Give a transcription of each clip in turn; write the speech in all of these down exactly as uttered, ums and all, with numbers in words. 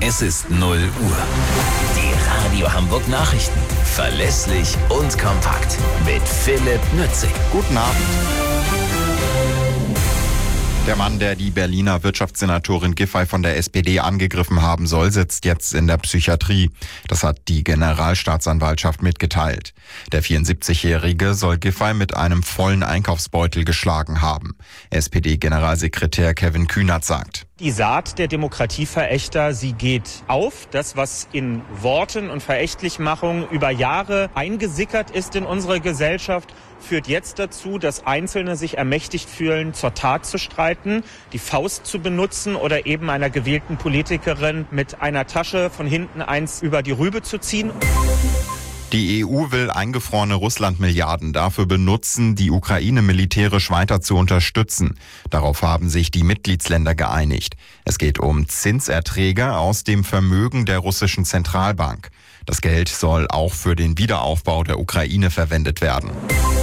Es ist null Uhr. Die Radio Hamburg Nachrichten. Verlässlich und kompakt. Mit Philipp Nützig. Guten Abend. Der Mann, der die Berliner Wirtschaftssenatorin Giffey von der S P D angegriffen haben soll, sitzt jetzt in der Psychiatrie. Das hat die Generalstaatsanwaltschaft mitgeteilt. Der vierundsiebzigjährige soll Giffey mit einem vollen Einkaufsbeutel geschlagen haben. S P D-Generalsekretär Kevin Kühnert sagt: Die Saat der Demokratieverächter, sie geht auf. Das, was in Worten und Verächtlichmachung über Jahre eingesickert ist in unsere Gesellschaft, führt jetzt dazu, dass Einzelne sich ermächtigt fühlen, zur Tat zu streiten, die Faust zu benutzen oder eben einer gewählten Politikerin mit einer Tasche von hinten eins über die Rübe zu ziehen. Die E U will eingefrorene Russland-Milliarden dafür benutzen, die Ukraine militärisch weiter zu unterstützen. Darauf haben sich die Mitgliedsländer geeinigt. Es geht um Zinserträge aus dem Vermögen der russischen Zentralbank. Das Geld soll auch für den Wiederaufbau der Ukraine verwendet werden.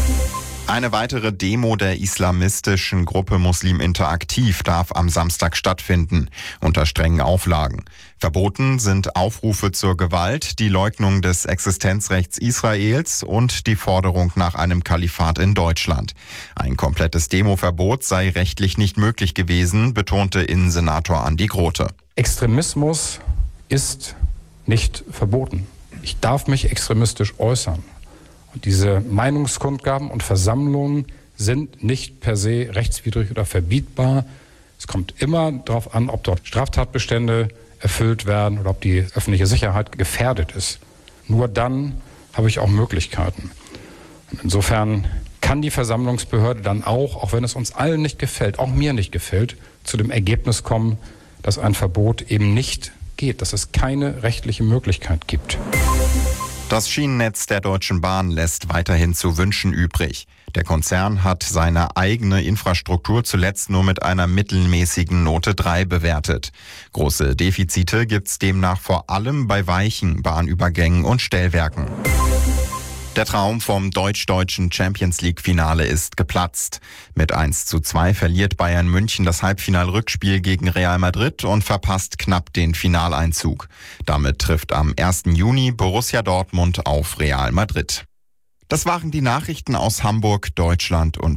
Eine weitere Demo der islamistischen Gruppe Muslim Interaktiv darf am Samstag stattfinden, unter strengen Auflagen. Verboten sind Aufrufe zur Gewalt, die Leugnung des Existenzrechts Israels und die Forderung nach einem Kalifat in Deutschland. Ein komplettes Demoverbot sei rechtlich nicht möglich gewesen, betonte Innensenator Andi Grote. Extremismus ist nicht verboten. Ich darf mich extremistisch äußern. Und diese Meinungskundgaben und Versammlungen sind nicht per se rechtswidrig oder verbietbar. Es kommt immer darauf an, ob dort Straftatbestände erfüllt werden oder ob die öffentliche Sicherheit gefährdet ist. Nur dann habe ich auch Möglichkeiten. Und insofern kann die Versammlungsbehörde dann auch, auch wenn es uns allen nicht gefällt, auch mir nicht gefällt, zu dem Ergebnis kommen, dass ein Verbot eben nicht geht, dass es keine rechtliche Möglichkeit gibt. Das Schienennetz der Deutschen Bahn lässt weiterhin zu wünschen übrig. Der Konzern hat seine eigene Infrastruktur zuletzt nur mit einer mittelmäßigen Note drei bewertet. Große Defizite gibt's demnach vor allem bei weichen Bahnübergängen und Stellwerken. Der Traum vom deutsch-deutschen Champions-League-Finale ist geplatzt. Mit eins zu zwei verliert Bayern München das Halbfinal-Rückspiel gegen Real Madrid und verpasst knapp den Finaleinzug. Damit trifft am ersten Juni Borussia Dortmund auf Real Madrid. Das waren die Nachrichten aus Hamburg, Deutschland und